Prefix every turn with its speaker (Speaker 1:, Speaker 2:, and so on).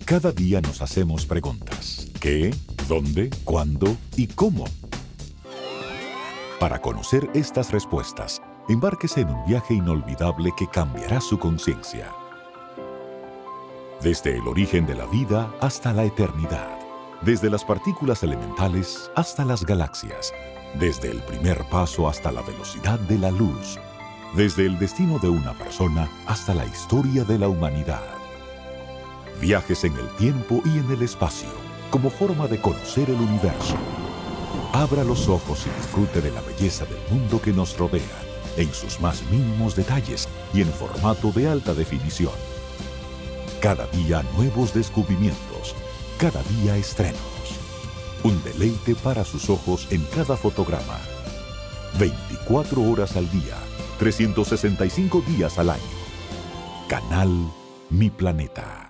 Speaker 1: Cada día nos hacemos preguntas. ¿Qué? ¿Dónde? ¿Cuándo? ¿Y cómo? Para conocer estas respuestas, embárquese en un viaje inolvidable que cambiará su conciencia. Desde el origen de la vida hasta la eternidad. Desde las partículas elementales hasta las galaxias. Desde el primer paso hasta la velocidad de la luz. Desde el destino de una persona hasta la historia de la humanidad. Viajes en el tiempo y en el espacio, como forma de conocer el universo. Abra los ojos y disfrute de la belleza del mundo que nos rodea, en sus más mínimos detalles y en formato de alta definición. Cada día nuevos descubrimientos, cada día estrenos. Un deleite para sus ojos en cada fotograma. 24 horas al día, 365 días al año. Canal Mi Planeta.